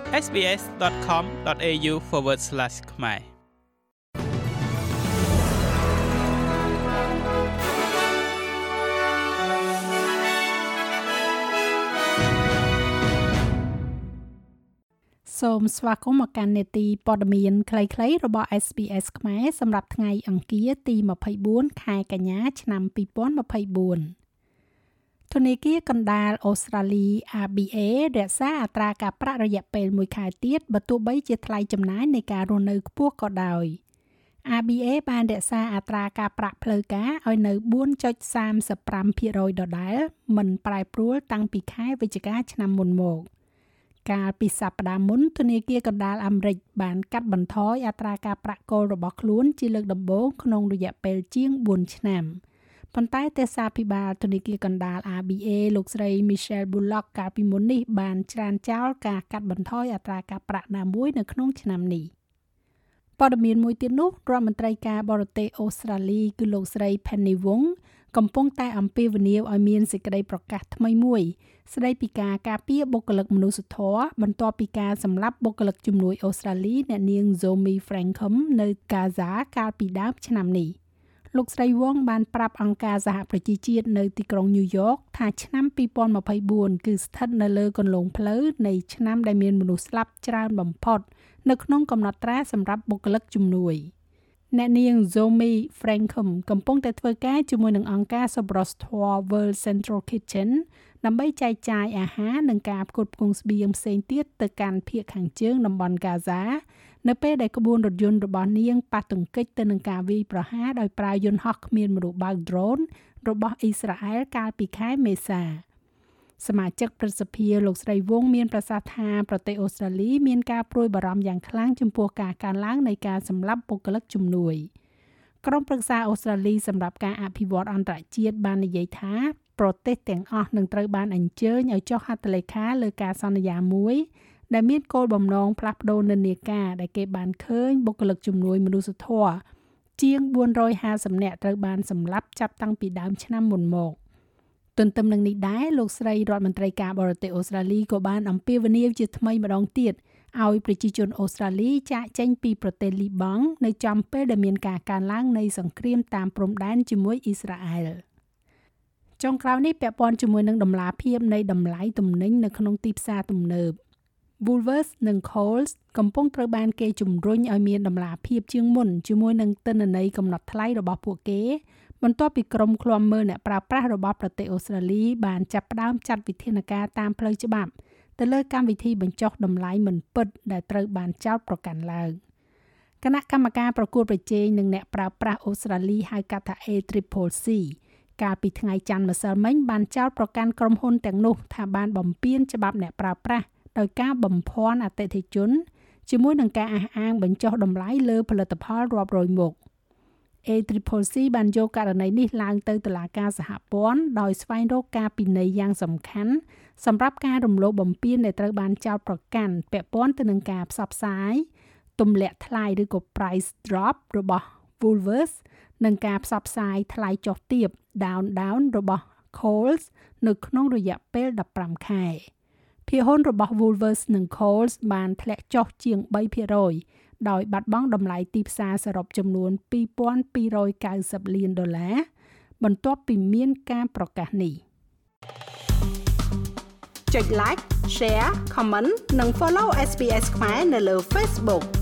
sbs.com.au/khmer សូមស្វាគមន៍មកកាន់នេតិព័ត៌មានខ្លីៗរបស់ SBS ខ្មែរសម្រាប់ថ្ងៃអង្គារទី24ខែកញ្ញាឆ្នាំ2024ធនាគារកណ្ដាលអូស្ត្រាលី ABA រក្សាអត្រាការប្រាក់រយៈពេល1ខែទៀតបើទោះបីជាថ្លៃចំណាយនៃការរស់នៅខ្ពស់ក៏ដោយ ABA បានរក្សាអត្រាការប្រាក់ផ្លូវការឲ្យនៅ 4.35% ដដែលមិនប្រែប្រួលតាំងពីខែវិច្ឆិកាឆ្នាំមុនមកកាលពីសប្តាហ៍មុនធនាគារកណ្ដាលអាមេរិកបានកាត់បន្ថយអត្រាការប្រាក់គោលរបស់ខ្លួនជាលើកដំបូងក្នុងរយៈពេលជាង4ឆ្នាំប៉ុន្តែទេសាភិបាលធនាគារកណ្ដាល ABA លោកស្រី Michelle Bullock កាលពីមុននេះបានច្រានចោលការកាត់បន្ថយអត្រាការប្រាក់ណាមួយនៅក្នុងឆ្នាំនេះព័ត៌មានមួយទៀតនោះរដ្ឋមន្ត្រីការបរទេសអូស្ត្រាលីគឺលោកស្រី Penny Wong កំពុងតែអំពាវនាវឲ្យមានសេចក្តីប្រកាសថ្មីមួយស្តីពីការការពារបុគ្គលិកមនុស្សធម៌បន្ទាប់ពីការសម្លាប់បុគ្គលិកជំនួយអូស្ត្រាលីអ្នកនាង Zomi Frankham នៅកាហ្សាកាលពីដើមឆ្នាំនេះលោកស្រីវងបានប្រាប់អង្គការសហប្រជាជាតិនៅទីក្រុងញូវយ៉កថាឆ្នាំ2024គឺស្ថិតនៅលើគន្លងផ្លូវនៃឆ្នាំដែលមានមនុស្សស្លាប់ច្រើនបំផុតនៅក្នុងកំណត់ត្រាសម្រាប់បុគ្គលិកជំនួយអ្នកនាង Zomi Frankham កំពុងតែធ្វើការជាមួយនឹងអង្គការសប្បុរសធម៌ World Central Kitchen ដើម្បីចែកចាយអាហារនិងការផ្គត់ផ្គង់ស្បៀងផ្សេងទៀតទៅកាន់ភាគខាងជើងតំបន់កាហ្សានៅពេលដែលក្បួនរថយន្តរបស់នាងប៉ះទង្គិចទៅនឹងការវាយប្រហារដោយប្រើយន្តហោះគ្មានមនុស្សបើក drone របស់អ៊ីស្រាអែលកាលពីខែមេសាសមាជិកព្រឹទ្ធសភាលោកស្រីវងមានប្រសាសន៍ថាប្រទេសអូស្ត្រាលីមានការព្រួយបារម្ភយ៉ាងខ្លាំងចំពោះការកើនឡើងនៃការសម្លាប់បុគ្គលិកជំនួយក្រុមប្រឹក្សាអូស្ត្រាលីសម្រាប់ការអភិវឌ្ឍអន្តរជាតិបាននិយាយថាប្រទេសទាំងអស់នឹងត្រូវបានអញ្ជើញឲ្យចុះហត្ថលេខាលើការសន្យាមួយដែលមានគោលបំណងផ្លាស់ប្តូរនិន្នាការដែលគេបានឃើញបុគ្គលិកជំនួយមនុស្សធម៌ជាង450នាក់ត្រូវបានសម្លាប់ចាប់តាំងពីដើមឆ្នាំមុនមកទន្ទឹមនឹងនេះដែរលោកស្រីរដ្ឋមន្ត្រីការបរទេសអូស្ត្រាលីក៏បានអំពាវនាវជាថ្មីម្ដងទៀតឲ្យប្រជាជនអូស្ត្រាលីចាកចេញពីប្រទេសលីបង់នៅចំពេលដែលមានការកើនឡើងនៃសង្គ្រាមតាមព្រំដែនជាមួយអ៊ីស្រាអែលចុងក្រោយនេះពាក់ព័ន្ធជាមួយនឹងដំណាភាពនៃតម្លៃទំនិញនៅក្នុងទីផ្សារទំនើប Woolworths និង Coles កំពុងត្រូវបានគេជំរុញឲ្យមានតម្លាភាពជាងមុនជាមួយនឹងទិន្នន័យកំណត់ថ្លៃរបស់ពួកគេបន្ទាប់ពីក្រុមឃ្លាំមើលអ្នកប្រើប្រាស់របស់ប្រទេសអូស្ត្រាលីបានចាប់ផ្ដើមចាត់វិធានការតាមផ្លូវច្បាប់ទៅលើកម្មវិធីបញ្ចុះតម្លៃមិនពិតដែលត្រូវបានចោទប្រកាន់ឡើងគណៈកម្មការប្រកួតប្រជែងនឹងអ្នកប្រើប្រាស់អូស្ត្រាលីហៅកាត់ថា ACCC កាលពីថ្ងៃច័ន្ទម្សិលមិញបានចោទប្រកាន់ក្រុមហ៊ុនទាំងនោះថាបានបំពានច្បាប់អ្នកប្រើប្រាស់ដោយការបំភាន់អតិថិជនជាមួយនឹងការអះអាងបញ្ចុះតម្លៃលើផលិតផលរាប់រយមុខ ACCC បានយកករណីនេះឡើងទៅតុលាការសហព័ន្ធដោយស្វែងរកការពិន័យយ៉ាងសំខាន់សម្រាប់ការរំលោភបំពានដែលត្រូវបានចោទប្រកាន់ពាក់ព័ន្ធទៅនឹងការផ្សព្វផ្សាយទម្លាក់ថ្លៃឬក៏ price drop របស់ Woolworths និងការផ្សព្វផ្សាយថ្លៃចុះទាប down របស់ Coles នៅក្នុងរយៈពេល15ខែភាគហ៊ុនរបស់ Woolworths និង Coles បានធ្លាក់ចុះជាង 3% ដោយបាត់បង់តម្លៃទីផ្សារសរុបចំនួន $2,290 លានបន្ទាប់ពីមានការប្រកាសនេះចុច like share comment និង follow SBS ខ្មែរនៅលើ Facebook